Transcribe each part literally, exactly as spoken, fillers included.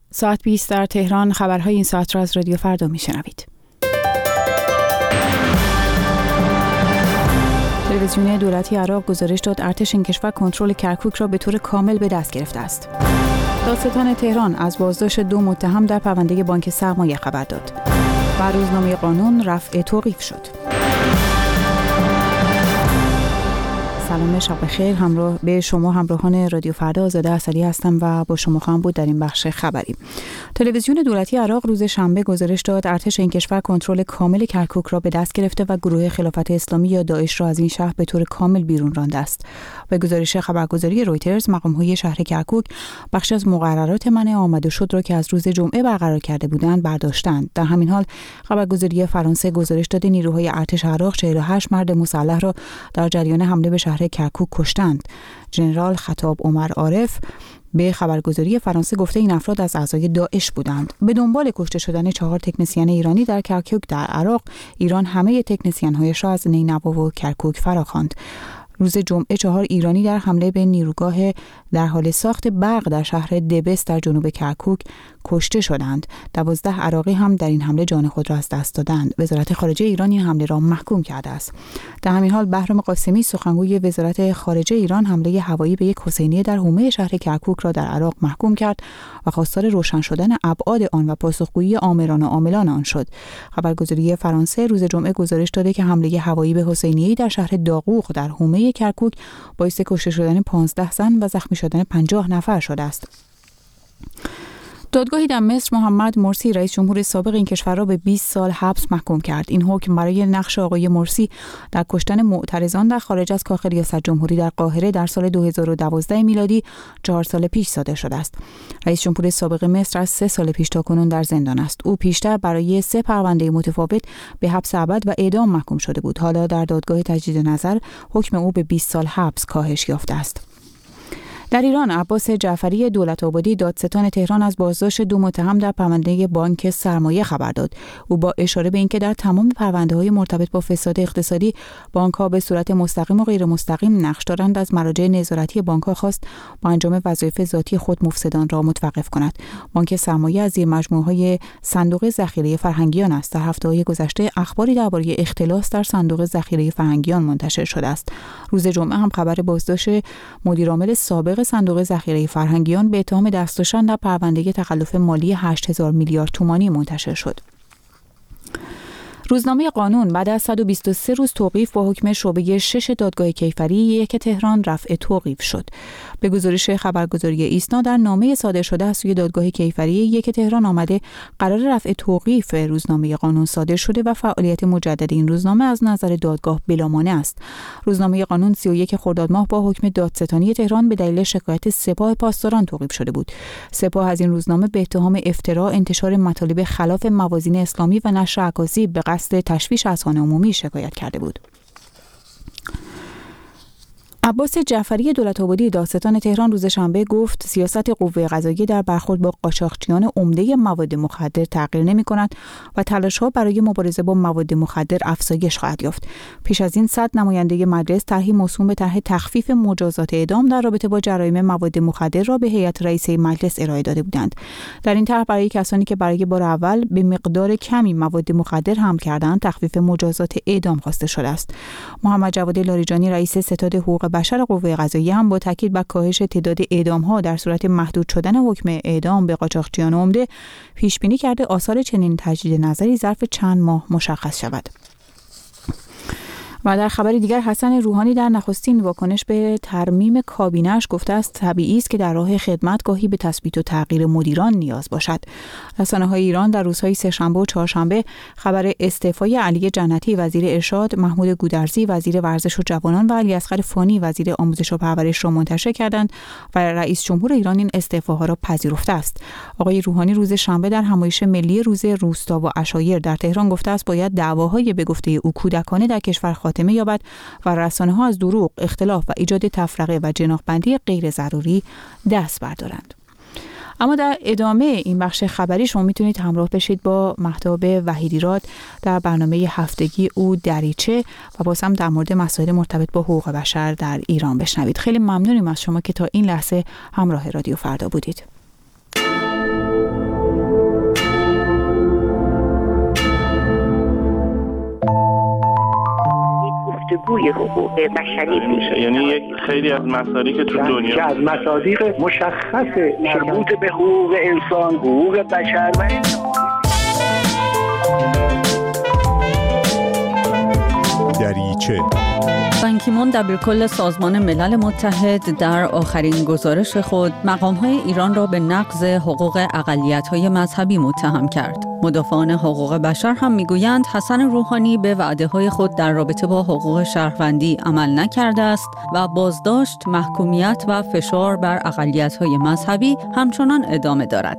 ساعت بیست در تهران. خبرهای این ساعت را از رادیو فردا میشنوید. تلویزیون دولتی عراق گزارش داد ارتش این کشور کنترل کرکوک را به طور کامل به دست گرفته است. دادستان تهران از بازداشت دو متهم در پرونده بانک سرمایه خبر داد. و روزنامه قانون رفع توقیف شد. سلام، شب بخیر. همراه به شما همراهان رادیو فردا آزاده اسدی هستم و با شما خواهم بود در این بخش خبری. تلویزیون دولتی عراق روز شنبه گزارش داد ارتش این کشور کنترل کامل کرکوک را به دست گرفته و گروه خلافت اسلامی یا داعش را از این شهر به طور کامل بیرون رانده است. به گزارش خبرگزاری رویترز، مقام‌های شهر کرکوک بخشی از مقررات منع آمد و شد را که از روز جمعه برقرار کرده بودند برداشتند. در همین حال خبرگزاری فرانسه گزارش داد نیروهای ارتش عراق چهل و هشت مرد مسلح را در جریان حمله به شهر کرکوک کشتند. ژنرال خطاب عمر عارف به خبرگزاری فرانسه گفته این افراد از اعضای داعش بودند. به دنبال کشته شدن چهار تکنسین ایرانی در کرکوک در عراق، ایران همه تکنسین‌هایش را از نینوا و کرکوک فراخواند. روز جمعه چهار ایرانی در حمله به نیروگاه در حال ساخت برق در شهر دبس در جنوب کرکوک کشته شدند. دوازده عراقی هم در این حمله جان خود را از دست دادند. وزارت خارجه ایران این حمله را محکوم کرده است. در همین حال بهرام قاسمی سخنگوی وزارت خارجه ایران حمله هوایی به یک حسینیه در حومه شهر کرکوک را در عراق محکوم کرد و خواستار روشن شدن ابعاد آن و پاسخگویی آمران و عاملان آن شد. خبرگزاری فرانسه روز جمعه گزارش داده که حمله هوایی به حسینیه در شهر داغوق در حومه کرکوک باعث کشته شدن پانزده زن و زخمی شدن پنجاه نفر شده است. دادگاهی در مصر محمد مرسی رئیس جمهور سابق این کشور را به بیست سال حبس محکوم کرد. این حکم برای نقش آقای مرسی در کشتن معترضان در خارج از کاخ ریاست جمهوری در قاهره در سال دو هزار و دوازده میلادی چهار سال پیش صادر شده است. رئیس جمهور سابق مصر از سه سال پیش تاکنون در زندان است. او پیشتر برای سه پرونده متفاوت به حبس ابد و اعدام محکوم شده بود. حالا در دادگاه تجدید نظر حکم او به بیست سال حبس کاهش یافته است. در ایران، عباس جعفری دولت‌آبادی دادستان تهران از بازداشت دو متهم در پرونده بانک سرمایه خبر داد. او با اشاره به اینکه در تمام پرونده‌های مرتبط با فساد اقتصادی بانک‌ها به صورت مستقیم و غیر مستقیم نقش دارند، از مراجع نظارتی بانک‌ها خواست با انجام وظایف ذاتی خود مفسدان را متوقف کند. بانک سرمایه از زیر مجموعه‌های صندوق ذخیره فرهنگیان است. در هفته‌های گذشته اخباری درباره اختلاس در صندوق ذخیره فرهنگیان منتشر شده است. روز جمعه هم خبر بازداشت مدیرعامل سابق صندوق ذخیره فرهنگیان به اتهام دست داشتن در پرونده تخلف مالی هشت هزار میلیارد تومانی منتشر شد. روزنامه قانون بعد از صد و بیست و سه روز توقیف با حکم شعبه شش دادگاه کیفری یک تهران رفع توقیف شد. به گزارش خبرگزاری ایسنا در نامه صادر شده از سوی دادگاه کیفری یک تهران آمده قرار رفع توقیف روزنامه قانون صادر شده و فعالیت مجدد این روزنامه از نظر دادگاه بلامانع است. روزنامه قانون سی و یک خرداد ماه با حکم دادستانی تهران به دلیل شکایت سپاه پاسداران توقیف شده بود. سپاه از این روزنامه به اتهام افترا، انتشار مطالب خلاف موازین اسلامی و نشر اکاذیب به قصد تشویش اذهان عمومی شکایت کرده بود. عباس جعفری دولت‌آبادی دادستان تهران روز شنبه گفت سیاست قوه قضاییه در برخورد با قاچاقچیان عمده مواد مخدر تغییر نمی‌کند و تلاش‌ها برای مبارزه با مواد مخدر افزایش خواهد یافت. پیش از این صد نماینده مجلس طرحی موسوم به طرح تخفیف مجازات اعدام در رابطه با جرایم مواد مخدر را به هیئت رئیسه مجلس ارائه داده بودند. در این طرح برای کسانی که برای بار اول به مقدار کمی مواد مخدر حمل کردند تخفیف مجازات اعدام خواسته شده است. محمد جواد لاریجانی رئیس ستاد حقوق بشر قوه قضاییه هم با تاکید بر کاهش تعداد اعدام‌ها در صورت محدود شدن حکم اعدام به قاچاقچیان عمده پیش بینی کرده آثار چنین تجدید نظری ظرف چند ماه مشخص شود. و در خبر دیگر حسن روحانی در نخستین واکنش به ترمیم کابینه‌اش گفته است طبیعی است که در راه خدمت گاهی به تثبیت و تغییر مدیران نیاز باشد. رسانه‌های ایران در روزهای سه‌شنبه و چهارشنبه خبر استعفای علی جنتی وزیر ارشاد، محمود گودرزی وزیر ورزش و جوانان و علیاصغر فانی وزیر آموزش و پرورش را منتشر کردند و رئیس جمهور ایران این استعفاها را پذیرفته است. آقای روحانی روز شنبه در همایش ملی روز روستا و عشایر در تهران گفته است باید دعواهای به گفته او کودکانه در کشور خاتمه یابد و رسانه‌ها از دروغ، اختلاف و ایجاد تفرقه و جناح‌بندی غیر ضروری دست بردارند. اما در ادامه این بخش خبری شما میتونید همراه بشید با مهتاب وحیدیراد در برنامه هفتگی او دریچه و باز هم در مورد مسائل مرتبط با حقوق بشر در ایران بشنوید. خیلی ممنونیم از شما که تا این لحظه همراه رادیو فردا بودید. روی حقوق بشری میشه. یعنی یک خیلی از مسائلی که تو دنیا که از مصادیق مشخص مربوط به حقوق انسان، حقوق بشر و دریچه. بان کی مون دبیرکل سازمان ملل متحد در آخرین گزارش خود مقام‌های ایران را به نقض حقوق اقلیت‌های مذهبی متهم کرد. مدافعان حقوق بشر هم میگویند حسن روحانی به وعده‌های خود در رابطه با حقوق شهروندی عمل نکرده است و بازداشت، محکومیت و فشار بر اقلیت‌های مذهبی همچنان ادامه دارد.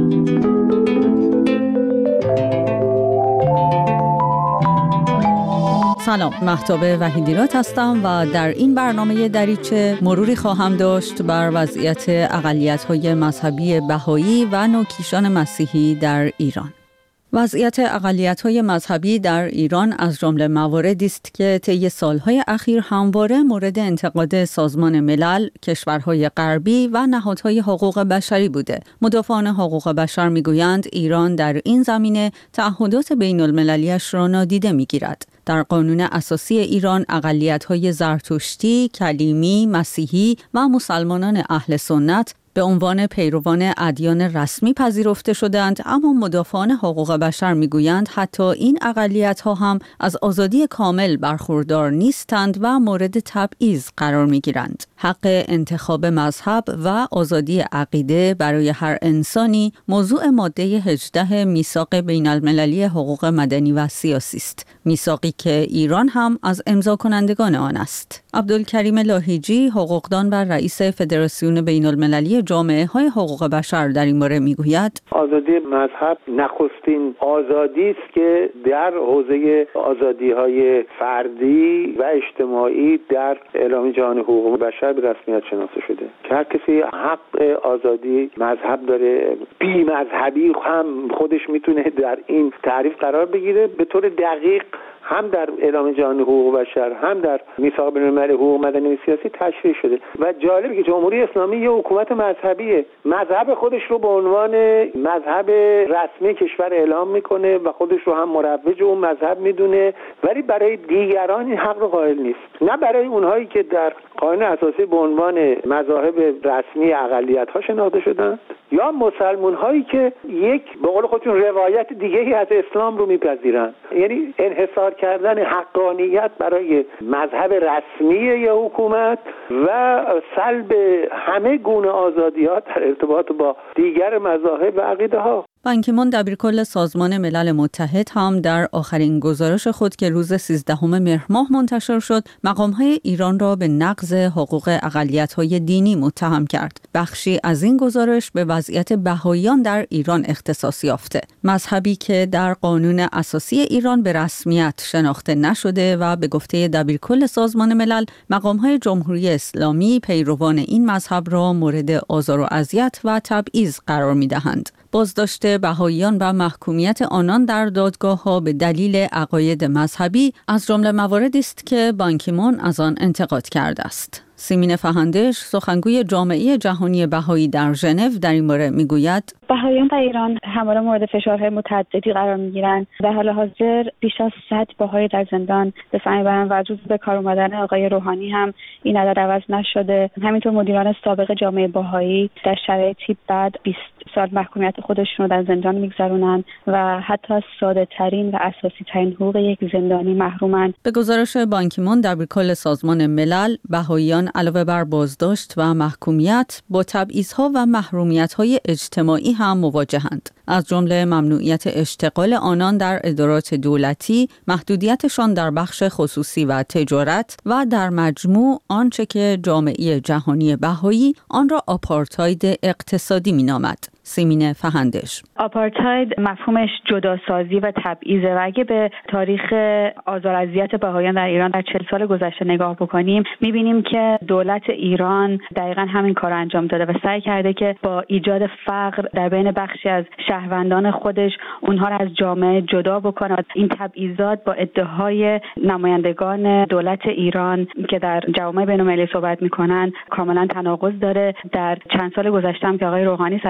سلام، مهتاب وحیدیرات هستم و در این برنامه دریچه مروری خواهم داشت بر وضعیت اقلیت‌های مذهبی بهایی و نوکیشان مسیحی در ایران. وضعیت اقلیت‌های مذهبی در ایران از جمله مواردی است که طی سال‌های اخیر همواره مورد انتقاد سازمان ملل، کشورهای غربی و نهادهای حقوق بشری بوده. مدافعان حقوق بشر می‌گویند ایران در این زمینه تعهدات بین‌المللی‌اش را نادیده می‌گیرد. در قانون اساسی ایران اقلیت‌های زرتشتی، کلیمی، مسیحی و مسلمانان اهل سنت به عنوان پیروان ادیان رسمی پذیرفته شدند، اما مدافعان حقوق بشر میگویند حتی این اقلیت‌ها هم از آزادی کامل برخوردار نیستند و مورد تبعیض قرار میگیرند. حق انتخاب مذهب و آزادی عقیده برای هر انسانی موضوع ماده هجده میثاق بین‌المللی حقوق مدنی و سیاسی است. میثاقی که ایران هم از امضا کنندگان آن است. عبدالکریم لاهیجی، حقوقدان و رئیس فدراسیون بین‌المللی جامعه های حقوق بشر در این باره میگوید آزادی مذهب نخستین آزادی است که در حوزه آزادی های فردی و اجتماعی در اعلامیه جهانی حقوق بشر به رسمیت شناخته شده که هر کسی حق آزادی مذهب داره. بی مذهبی هم خودش میتونه در این تعریف قرار بگیره. به طور دقیق هم در اعلامیه جهانی حقوق بشر هم در میثاق بین‌المللی حقوق مدنی و سیاسی تشریح شده و جالبه که جمهوری اسلامی یه حکومت مذهبیه، مذهب خودش رو به عنوان مذهب رسمی کشور اعلام میکنه و خودش رو هم مروج اون مذهب میدونه، ولی برای دیگران این حق رو قائل نیست. نه برای اونهایی که در قانون اساسی به عنوان مذاهب رسمی اقلیت‌ها شناخته شدن یا مسلمان هایی که یک به قول خودشون روایت دیگه‌ای از اسلام رو میپذیرن. یعنی انحصار کردن حقانیت برای مذهب رسمی یک حکومت و سلب همه گونه آزادیات در ارتباط با دیگر مذاهب و عقیده ها. بان کی مون دبیرکل سازمان ملل متحد هم در آخرین گزارش خود که روز سیزدهم مهر ماه منتشر شد، مقام‌های ایران را به نقض حقوق اقلیت‌های دینی متهم کرد. بخشی از این گزارش به وضعیت بهائیان در ایران اختصاص یافته، مذهبی که در قانون اساسی ایران به رسمیت شناخته نشده و به گفته دبیرکل سازمان ملل، مقام‌های جمهوری اسلامی پیروان این مذهب را مورد آزار و اذیت و تبعیض قرار می‌دهند. بازداشت بهائیان و محکومیت آنان در دادگاه‌ها به دلیل عقاید مذهبی از جمله مواردی است که بان کی مون از آن انتقاد کرده است. سیمین فهندش، سخنگوی جامعه جهانی بهایی در ژنو، در این باره میگوید بهائیان در ایران همواره مورد فشارهای متعددی قرار میگیرند. در حال حاضر بیش از صد بهایی در زندان به سنگ میبرند و از روز به کار اومدن آقای روحانی هم این عدد عوض نشده. همینطور مدیران سابق جامعه بهایی در شرایطی بعد بیست سال محکومیت خودشون رو در زندان میگذرونن و حتی ساده ترین و اساسی ترین حقوق یک زندانی محرومند. به گزارش بان کی مون دبیرکل سازمان ملل، بهائیان علاوه بر بازداشت و محکومیت با تبعیض‌ها و محرومیت‌های اجتماعی هم مواجهند، از جمله ممنوعیت اشتغال آنان در ادارات دولتی، محدودیتشان در بخش خصوصی و تجارت و در مجموع آنچه که جامعه جهانی بهایی آن را آپارتاید اقتصادی می‌نامد. سیمین فهندش: آپارتاید مفهومش جداسازی و تبعیضه و اگه به تاریخ آزار اذیت بهائیان در ایران در چهل سال گذشته نگاه بکنیم، می‌بینیم که دولت ایران دقیقاً همین کار انجام داده و سعی کرده که با ایجاد فقر در بین بخشی از شهروندان خودش اونها را از جامعه جدا بکنه. این تبعیضات با ادعاهای نمایندگان دولت ایران که در جوامع بین‌المللی صحبت می‌کنن کاملاً تناقض داره. در چند سال گذشته هم که آقای روحانی سر کار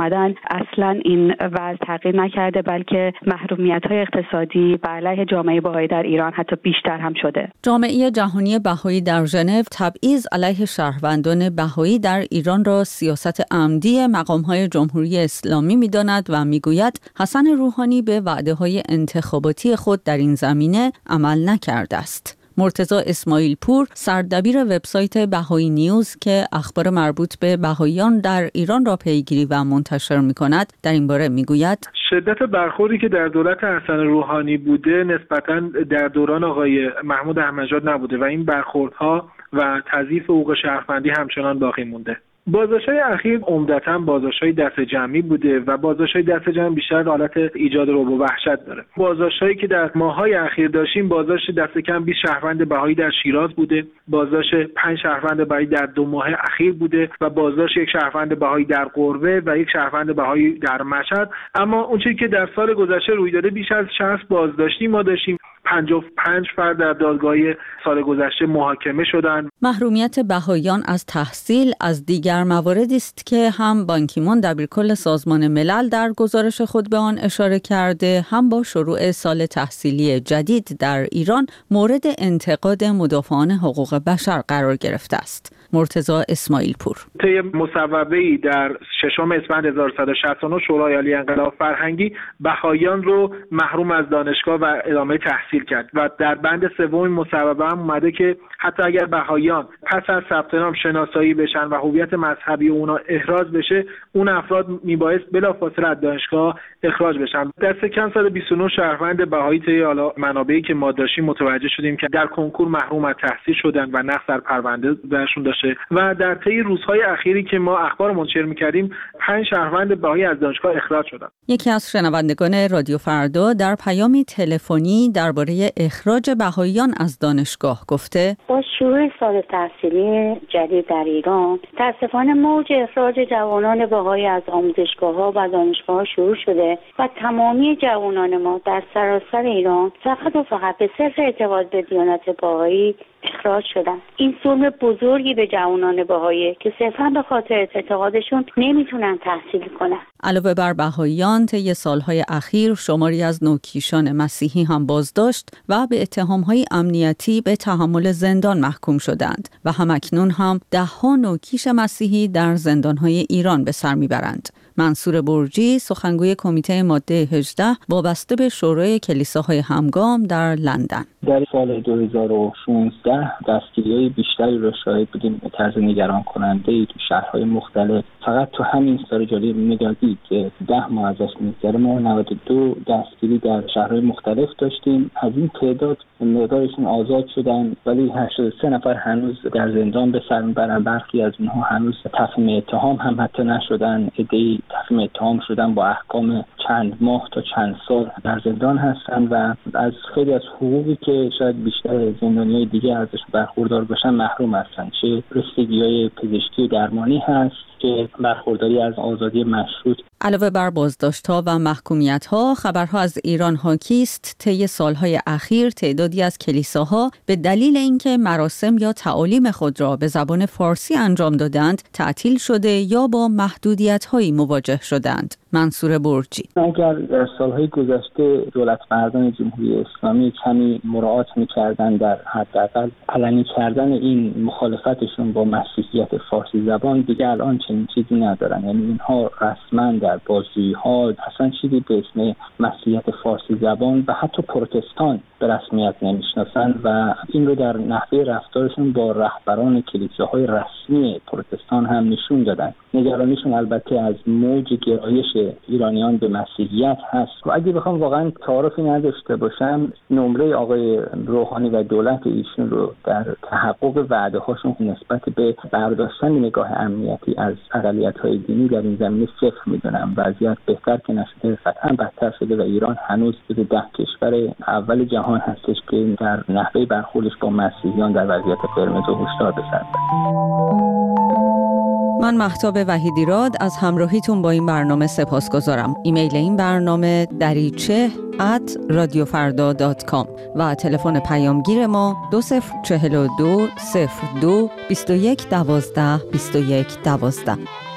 اومدن اصلا این وضع تغییر نکرده، بلکه محرومیت‌های اقتصادی بر علیه جامعه بهایی در ایران حتی بیشتر هم شده. جامعه جهانی بهایی در ژنو تبعیض علیه شهروندان بهایی در ایران را سیاست عمدی مقام‌های جمهوری اسلامی می‌داند و می‌گوید حسن روحانی به وعده‌های انتخاباتی خود در این زمینه عمل نکرده است. مرتضی اسماعیل پور، سردبیر وبسایت بهایی نیوز که اخبار مربوط به بهاییان در ایران را پیگیری و منتشر می‌کند، در این باره می‌گوید شدت برخوردی که در دولت حسن روحانی بوده نسبتاً در دوران آقای محمود احمدی‌نژاد نبوده و این برخوردها و تضعیف حقوق شهروندی همچنان باقی مونده. بازداشت‌های اخیر عمدتاً بازداشت‌های دست جمعی بوده و بازداشت‌های دست جمعی بیشتر حالت ایجاد رعب و وحشت داره. بازداشت‌هایی که در ماه‌های اخیر داشتیم، بازداشت دست کم بیست شهروند بهایی در شیراز بوده، بازداشت پنج شهروند بهایی در دو ماه اخیر بوده و بازداشت یک شهروند بهایی در قربه و یک شهروند بهایی در مشهد. اما اون چیزی که در سال گذشته روی داده، بیش از شصت بازداشتی ما داشتیم. پنجاه و پنج فرد در دادگاه سال گذشته محاکمه شدند. محرومیت بهاییان از تحصیل از دیگر مواردی است که هم بان کی مون دبیرکل سازمان ملل در گزارش خود به آن اشاره کرده، هم با شروع سال تحصیلی جدید در ایران مورد انتقاد مدافعان حقوق بشر قرار گرفته است. مرتضی اسماعیل پور: طی مصوبه‌ای در ششم اسفند هزار و سیصد و شصت و نه شورای عالی انقلاب فرهنگی بهاییان رو محروم از دانشگاه و ادامه تحصیل کرد و در بند سوم مصوبه هم اومده که حتی اگر بهاییان پس از ثبت نام شناسایی بشن و هویت مذهبی اونا احراز بشه، اون افراد میبایست بلافاصله از دانشگاه اخراج بشن. دست کم صد و بیست و نه شهروند بهایی طی حالا منابعی که ما داشتیم متوجه شدیم که در کنکور محروم از تحصیل شدن و نقص در پرونده درشون داشته و در طی روزهای اخیری که ما اخبار منتشر می‌کردیم پنج شهروند بهایی از دانشگاه اخراج شدن. یکی از شنوندگان رادیو فردا در پیامی تلفنی درباره اخراج بهاییان از دانشگاه گفته: با شروع سال تحصیلی جدید در ایران متأسفانه موج اخراج جوانان بهایی از آموزشگاه‌ها و دانشگاه‌ها شروع شده و تمامی جوانان ما در سراسر ایران فقط و فقط به صرف اعتقاد به دیانت بهایی اخراج شدن. این ظلم بزرگی به جوانان بهایی که صرفاً به خاطر اعتقادشون نمیتونن تحصیل کنن. علاوه بر بهاییان، طی سالهای اخیر شماری از نوکیشان مسیحی هم بازداشت و به اتهام‌های امنیتی به تحمل زندان محکوم شدند و همکنون هم ده‌ها نوکیش مسیحی در زندان‌های ایران به سر میبرند. منصور برجی، سخنگوی کمیته ماده هجده وابسته به شورای کلیساهای همگام در لندن: در سال دو هزار و شانزده دستگیری‌های بیشتری را شاهد بودیم به طرز نگران کننده تو شهرهای مختلف. فقط تو همین سال جاری میلادی که ده ماه ازش می‌گذره ما نود و دو دستگیری در شهرهای مختلف داشتیم. از این تعداد مقدارشون آزاد شدن ولی هشتاد و سه نفر هنوز در زندان به سر میبرن. برخی از اونها هنوز تفهیم اتهام هم حتی نشدن. عده‌ای تفهیم اتهام شدن با احکام چند ماه تا چند سال در زندان هستن و از خیلی از حقوقی که شاید بیشتر زندانیای دیگه ازش برخوردار باشن محروم هستن. چه رسیدگی‌های پزشکی و درمانی هست که برخورداری از آزادی مشروط. علاوه بر بازداشت‌ها و محکومیت‌ها، خبرها از ایران حاکی است طی سال‌های اخیر تعدادی از کلیساها به دلیل اینکه مراسم یا تعالیم خود را به زبان فارسی انجام دادند، تعطیل شده یا با محدودیت‌هایی مواجه شدند. منصور برجی: اگر در سال‌های گذشته دولتمردان جمهوری اسلامی کمی مراعات می‌کردند در حداقل علنی کردن این مخالفتشون با مسیحیت فارسی زبان، دیگه الان چنین چیزی ندارن. یعنی اینها رسما در بازجویی‌ها اصلا چیزی به اسم مسیحیت فارسی زبان و حتی پروتستان به رسمیت نمیشناسن و این رو در نحوه رفتارشون با رهبران کلیساهای رسمی پروتستان هم نشون دادن. نگرانیشون البته از موج گرایش ایرانیان به مسیحیت هست و اگه بخوام واقعا تعارفی نداشته باشم، نمره آقای روحانی و دولت ایشون رو در تحقق وعده هاشون نسبت به برداشتن نگاه امنیتی از اقلیت‌های دینی در این زمینه صفر میدونم. وضعیت بهتر که نشده، قطعا بدتر شده و ایران هنوز جزو ده کشور اول جهان هستش که در نحوه برخوردش با مسیحیان در وضعیت قرمز و هشدار به سر من مهتاب وحیدیراد از همراهیتون با این برنامه سپاسگزارم. ایمیل این برنامه دریچه ات رادیو فردا دات کام و تلفن پیامگیر ما دو صفر چهل و دو صفر دو بیست و یک دوازده بیست و یک دوازده.